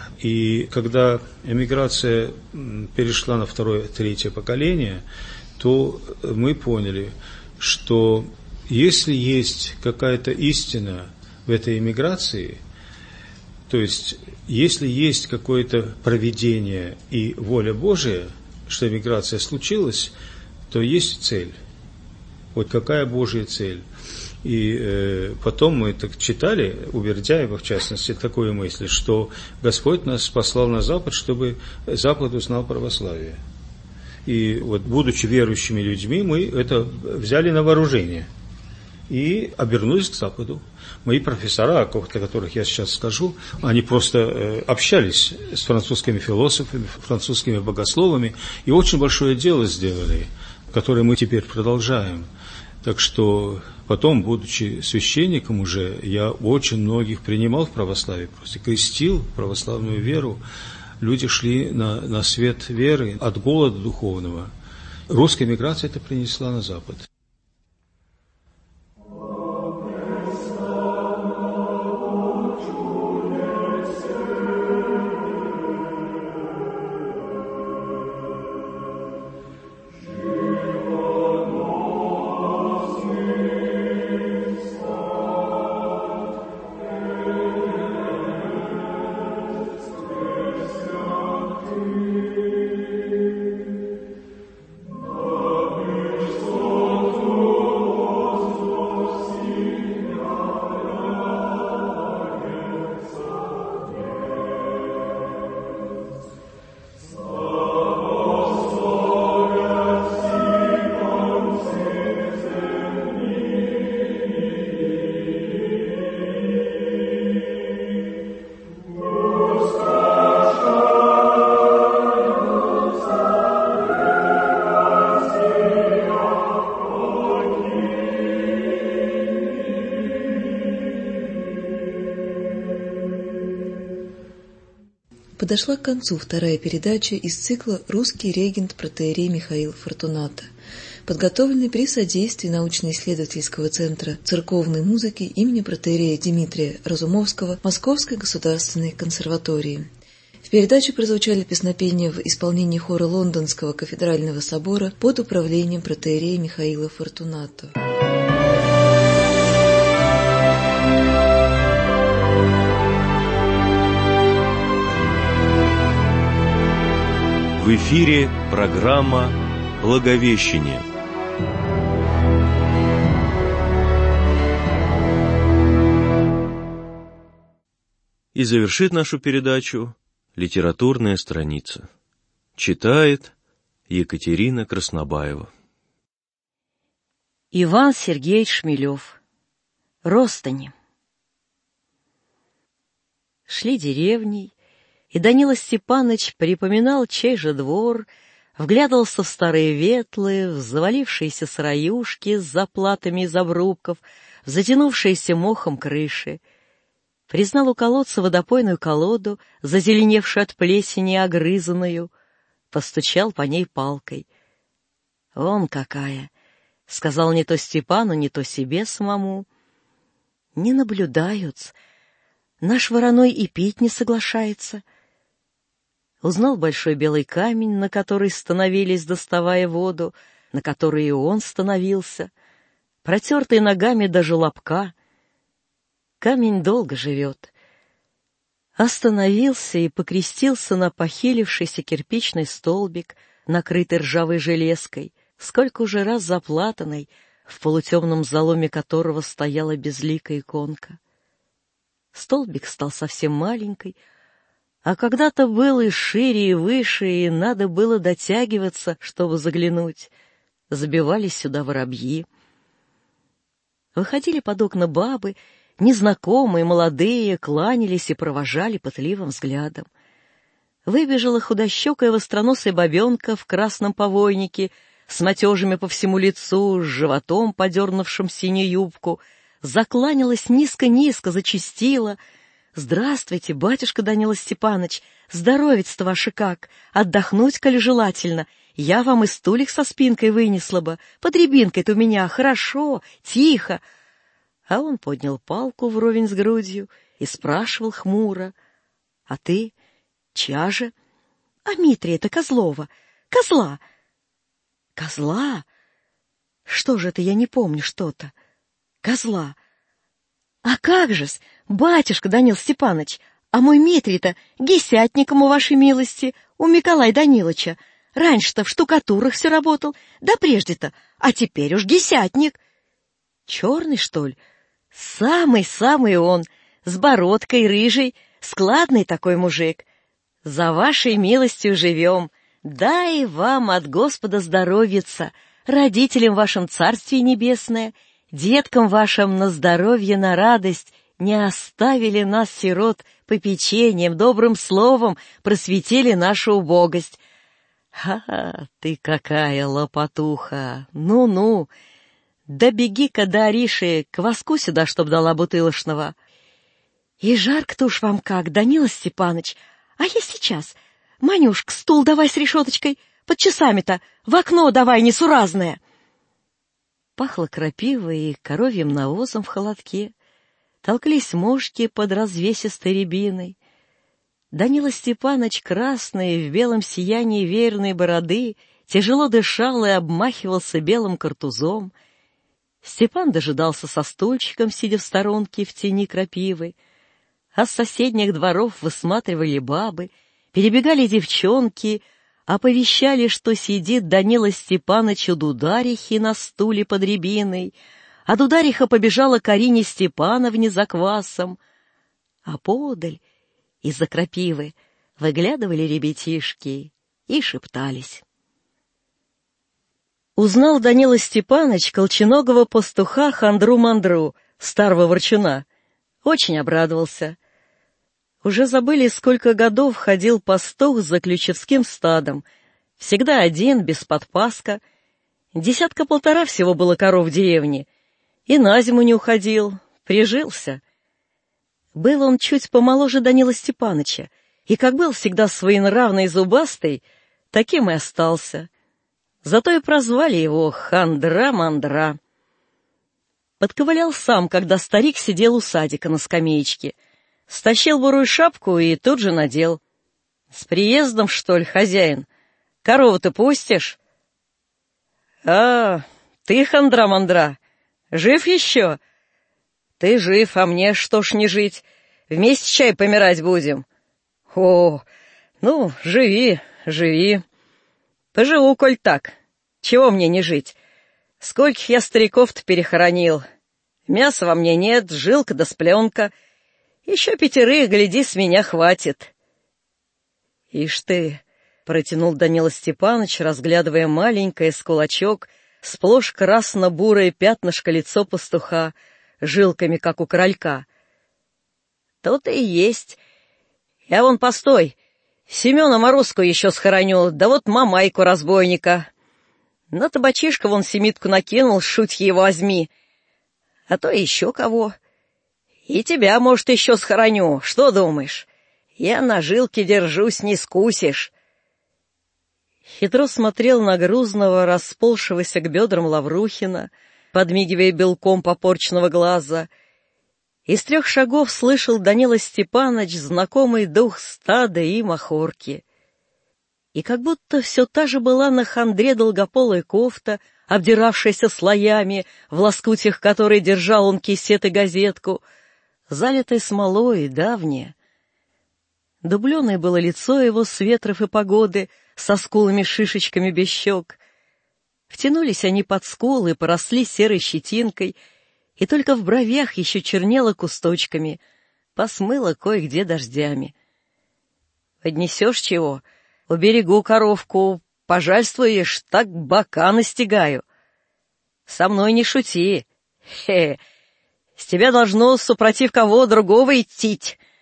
Speaker 9: и когда эмиграция перешла на второе, третье поколение, то мы поняли, что если есть какая-то истина в этой эмиграции, то есть если есть какое-то провидение и воля Божия, что эмиграция случилась, то есть цель. Вот какая Божья цель? И э, потом мы так читали, у Бердяева, в частности, такую мысль, что Господь нас послал на Запад, чтобы Запад узнал православие. И вот, будучи верующими людьми, мы это взяли на вооружение и обернулись к Западу. Мои профессора, о которых я сейчас скажу, они просто э, общались с французскими философами, французскими богословами, и очень большое дело сделали, которое мы теперь продолжаем. Так что потом, будучи священником уже, я очень многих принимал в православие, просто крестил православную веру. Люди шли на, на свет веры от голода духовного. Русская миграция это принесла на Запад.
Speaker 10: Oh,
Speaker 8: подошла к концу вторая передача из цикла «Русский регент протоиерей Михаил Фортунато», подготовленный при содействии научно-исследовательского центра церковной музыки имени протоиерея Дмитрия Разумовского Московской государственной консерватории. В передаче прозвучали песнопения в исполнении хора Лондонского кафедрального собора под управлением протоиерея Михаила Фортунато.
Speaker 7: В эфире программа «Благовещение». И завершит нашу передачу литературная страница. Читает Екатерина Краснобаева.
Speaker 10: Иван Сергеевич Шмелев. Ростани. Шли деревней, и Данила Степаныч припоминал, чей же двор, вглядывался в старые ветлы, в завалившиеся сыроюшки с заплатами из обрубков, в затянувшиеся мохом крыши. Признал у колодца водопойную колоду, зазеленевшую от плесени и огрызанную, постучал по ней палкой. «Вон какая!» — сказал не то Степану, не то себе самому. «Не наблюдают. Наш вороной и пить не соглашается». Узнал большой белый камень, на который становились, доставая воду, на который и он становился, протертый ногами до желобка. Камень долго живет. Остановился и покрестился на похилившийся кирпичный столбик, накрытый ржавой железкой, сколько уже раз заплатанной, в полутемном заломе которого стояла безликая иконка. Столбик стал совсем маленький, а когда-то был и шире, и выше, и надо было дотягиваться, чтобы заглянуть. Забивались сюда воробьи. Выходили под окна бабы, незнакомые, молодые, кланялись и провожали пытливым взглядом. Выбежала худощекая востроносая бабенка в красном повойнике, с матежами по всему лицу, с животом, подернувшим синюю юбку, закланялась низко-низко, зачастила. «Здравствуйте, батюшка Данила Степаныч, здоровец-то ваше как, отдохнуть, коли желательно, я вам и стулик со спинкой вынесла бы, под рябинкой-то у меня хорошо, тихо». А он поднял палку вровень с грудью и спрашивал хмуро: «А ты? Чья же?» «А Митрия-то Козлова, козла». «Козла? Что же это, я не помню что-то. Козла. А как же-с, батюшка Данил Степаныч, а мой Митрий-то гесятником у вашей милости, у Миколая Данилыча. Раньше-то в штукатурах все работал, да прежде-то, а теперь уж гесятник». «Черный, что ли?» «Самый-самый он, с бородкой рыжий, складный такой мужик. За вашей милостью живем, дай вам от Господа здоровьица, родителям вашим царствие небесное, деткам вашим на здоровье, на радость, не оставили нас, сирот, попечением, добрым словом просветили нашу убогость». «Ха-ха, ты какая лопатуха! Ну-ну! Да беги-ка до Ариши, кваску сюда, чтоб дала бутылочного». «И жарко-то уж вам как, Данила Степаныч, а я сейчас. Манюшка, стул давай с решеточкой, под часами-то, в окно давай, несуразное». Пахло крапивой и коровьим навозом в холодке, толклись мошки под развесистой рябиной. Данила Степаныч, красный, в белом сиянии веерной бороды, тяжело дышал и обмахивался белым картузом. Степан дожидался со стульчиком, сидя в сторонке в тени крапивы, а с соседних дворов высматривали бабы, перебегали девчонки, оповещали, что сидит Данила Степаныч у Дударихи на стуле под рябиной, а Дудариха побежала к Арине Степановне за квасом. А подаль, из-за крапивы, выглядывали ребятишки и шептались. Узнал Данила Степаныч колченогого пастуха Хандру-Мандру, старого ворчуна. Очень обрадовался. Уже забыли, сколько годов ходил пастух за ключевским стадом. Всегда один, без подпаска. Десятка-полтора всего было коров в деревне. И на зиму не уходил, прижился. Был он чуть помоложе Данила Степаныча, И как был всегда своенравный и зубастый, таким и остался. Зато и прозвали его Хандра-мандра. Подковылял сам, когда старик сидел у садика на скамеечке. Стащил бурую шапку и тут же надел. «С приездом, что ли, хозяин? Корову-то пустишь?» «А, ты, Хандра-мандра, жив еще?» «Ты жив, а мне что ж не жить? Вместе чай помирать будем?» «О, ну, живи, живи. Поживу, коль так. Чего мне не жить? Скольких я стариков-то перехоронил. Мяса во мне нет, жилка да спленка. Еще пятерых, гляди, с меня хватит». «Ишь ты!» — протянул Данила Степаныч, разглядывая маленькое с кулачок, сплошь красно-бурое пятнышко лицо пастуха, жилками, как у кролька. «То-то и есть. Я вон, постой, Семена Морозку еще схороню, да вот Мамайку разбойника. На табачишка вон семитку накинул, шуть его возьми. А то еще кого. И тебя, может, еще схороню, что думаешь? Я на жилке держусь, не скусишь». Хитро смотрел на грузного, расползшегося к бедрам Лаврухина, подмигивая белком попорченного глаза. Из трех шагов слышал Данила Степаныч знакомый дух стада и махорки. И как будто все та же была на хандре долгополая кофта, обдиравшаяся слоями, в лоскутях которой держал он кисет и газетку, залитой смолой и давняя. Дубленое было лицо его с ветров и погоды, со скулами шишечками без щек. Втянулись они под скулы, поросли серой щетинкой, и только в бровях еще чернело кусточками, посмыло кое-где дождями. «Поднесешь чего? Уберегу коровку, пожальствуешь, так бока настигаю. Со мной не шути. Хе, с тебя должно, супротив кого другого, идти.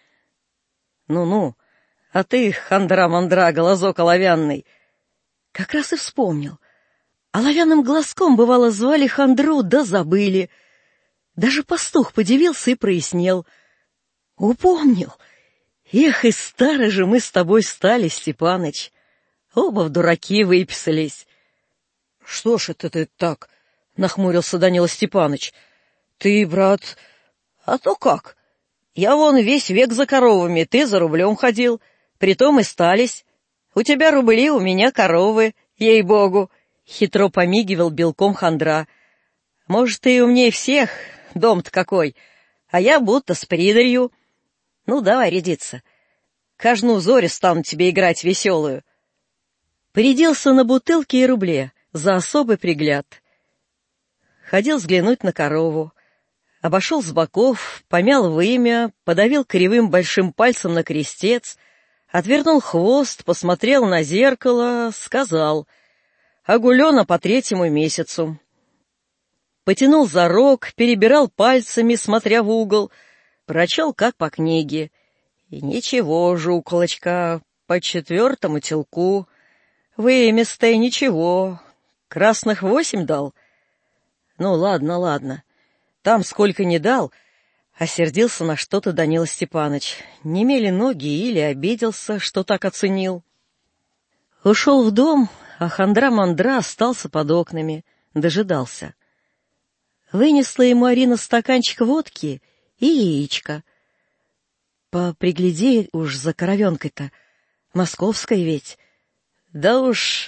Speaker 10: Ну-ну, а ты, хандра-мандра, глазок оловянный». Как раз и вспомнил. Оловянным глазком, бывало, звали хандру, да забыли. Даже пастух подивился и прояснел. Упомнил. Эх, и старые же мы с тобой стали, Степаныч. Оба в дураки выписались. — Что ж это ты так? — нахмурился Данила Степаныч. — Ты, брат... А то как? Я вон весь век за коровами, ты за рублем ходил. Притом и стались. У тебя рубли, у меня коровы, ей-богу. Хитро помигивал белком хандра. Может, ты умнее всех, дом-то какой, а я будто с придарью. Ну, давай рядиться. Каждую зорю стану тебе играть веселую. Порядился на бутылке и рубле за особый пригляд. Ходил взглянуть на корову. Обошел с боков, помял вымя, подавил кривым большим пальцем на крестец, отвернул хвост, посмотрел на зеркало, сказал: «Огулена по третьему месяцу». Потянул за рог, перебирал пальцами, смотря в угол, прочел как по книге. И ничего, жуколочка, по четвертому телку. Выместая, ничего. Красных восемь дал? Ну, ладно, ладно. Там сколько не дал, осердился на что-то Данила Степаныч. Немели ноги или обиделся, что так оценил. Ушел в дом, а хандра-мандра остался под окнами, дожидался. Вынесла ему Арина стаканчик водки и яичко. Попригляди уж за коровенкой-то, московской ведь. Да уж...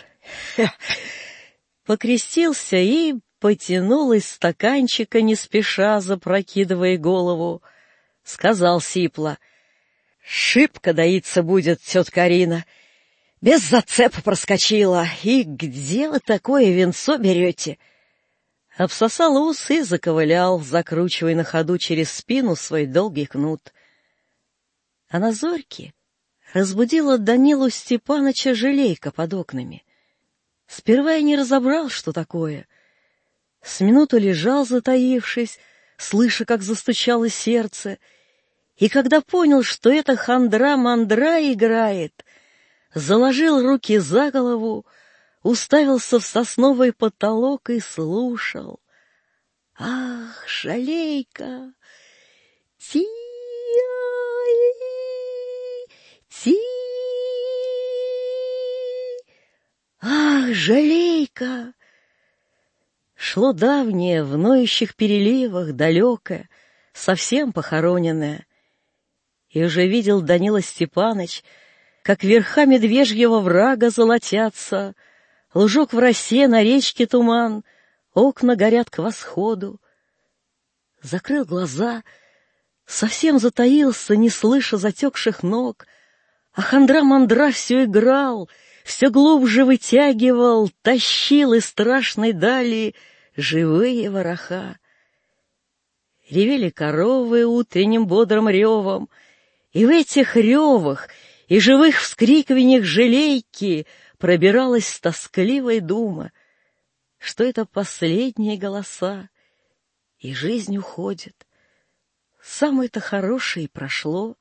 Speaker 10: Покрестился и потянул из стаканчика, не спеша, запрокидывая голову. Сказал сипло: «Шибко доиться будет, тетка Арина. Без зацепа проскочила. И где вы такое венцо берете?» Обсосал ус и заковылял, закручивая на ходу через спину свой долгий кнут. А на зорьке разбудила Данилу Степаныча жалейка под окнами. Сперва я не разобрал, что такое. С минуту лежал, затаившись, слыша, как застучало сердце, и когда понял, что это хандра-мандра играет, заложил руки за голову, уставился в сосновый потолок и слушал. Ах, жалейка! Ти-ай, Си! Ах, жалейка! Шло давнее, в ноющих переливах, далекое, совсем похороненное. И уже видел Данила Степаныч, как верха медвежьего врага золотятся, лужок в росе, на речке туман, окна горят к восходу. Закрыл глаза, совсем затаился, не слыша затекших ног, а хандра-мандра все играл, все глубже вытягивал, тащил из страшной дали живые вороха. Ревели коровы утренним бодрым ревом, и в этих ревах и живых вскрикиваниях жалейки пробиралась тоскливая дума, что это последние голоса, и жизнь уходит. Самое-то хорошее прошло.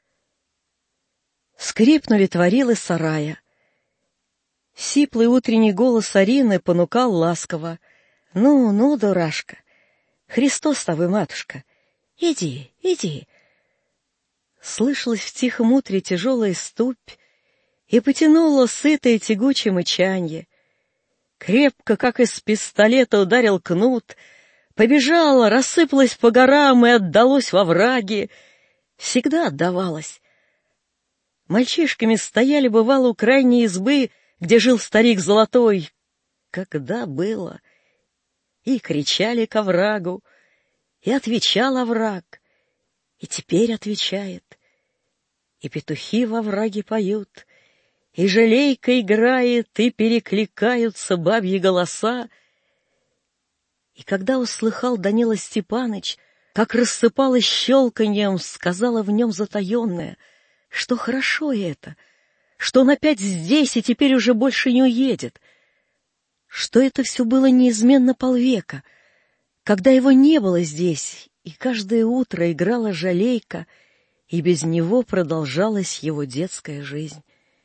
Speaker 10: Скрипнули творилы сарая. Сиплый утренний голос Арины понукал ласково: «Ну, ну, дурашка, Христос с тобой, матушка, иди, иди». Слышалась в тихом утре тяжелая ступь, и потянуло сытое тягучее мычанье. Крепко, как из пистолета, ударил кнут, побежала, рассыпалась по горам и отдалось во враги. Всегда отдавалась. Мальчишками стояли, бывало, у крайней избы, где жил старик Золотой. Когда было? И кричали к оврагу, и отвечал овраг, и теперь отвечает. И петухи во враге поют, и жалейка играет, и перекликаются бабьи голоса. И когда услыхал Данила Степаныч, как рассыпалось щелканьем, сказала в нем затаенное, что хорошо это, что он опять здесь и теперь уже больше не уедет, что это все было неизменно полвека, когда его не было здесь, и каждое утро играла жалейка, и без него продолжалась его детская жизнь.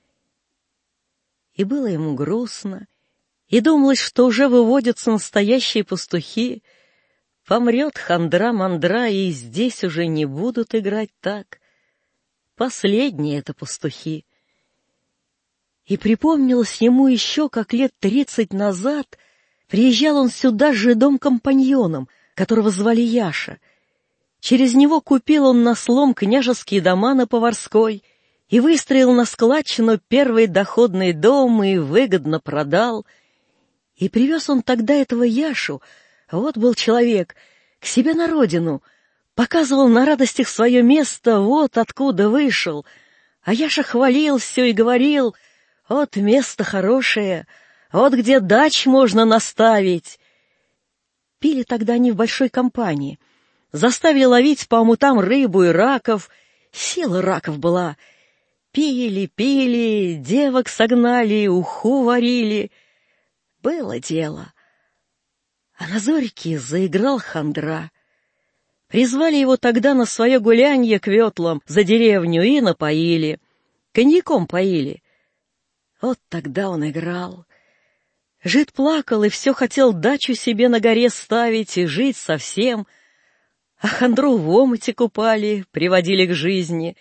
Speaker 10: И было ему грустно, и думалось, что уже выводятся настоящие пастухи, помрет хандра-мандра, и здесь уже не будут играть так. Последние это пастухи. И припомнилось ему еще, как лет тридцать назад приезжал он сюда с жидом-компаньоном, которого звали Яша. Через него купил он на слом княжеские дома на Поварской и выстроил на складчину первый доходный дом и выгодно продал. И привез он тогда этого Яшу, вот был человек, к себе на родину, показывал на радостях свое место, вот откуда вышел. А Яша хвалил все и говорил: вот место хорошее, вот где дач можно наставить. Пили тогда они в большой компании, заставили ловить по омутам рыбу и раков, сила раков была. Пили, пили, девок согнали, уху варили. Было дело. А на зорьке заиграл хандра. Призвали его тогда на свое гулянье к ветлам за деревню и напоили. Коньяком поили. Вот тогда он играл. Жид плакал и все хотел дачу себе на горе ставить и жить совсем. А хандру в омуте купали, приводили к жизни.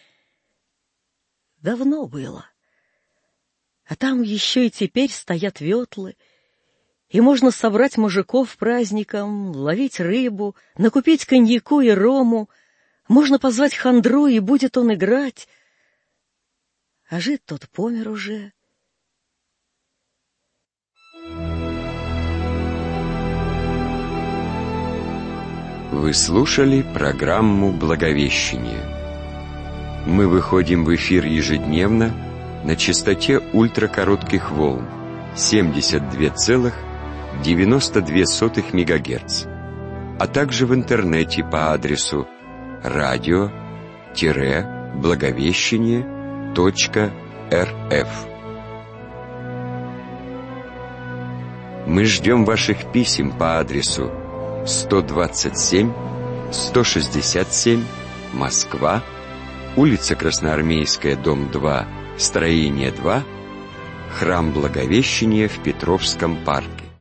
Speaker 10: Давно было. А там еще и теперь стоят ветлы, и можно собрать мужиков праздником, ловить рыбу, накупить коньяку и рому, можно позвать хандру, и будет он играть. А жид тот помер уже.
Speaker 2: Вы слушали программу «Благовещение». Мы выходим в эфир ежедневно на частоте ультракоротких волн семьдесят два целых девяносто две сотых мегагерц, а также в интернете по адресу радио благовещение точка эр эф. Мы ждем ваших писем по адресу сто двадцать семь сто шестьдесят семь, Москва, улица Красноармейская, дом два, строение два, храм Благовещения в Петровском парке.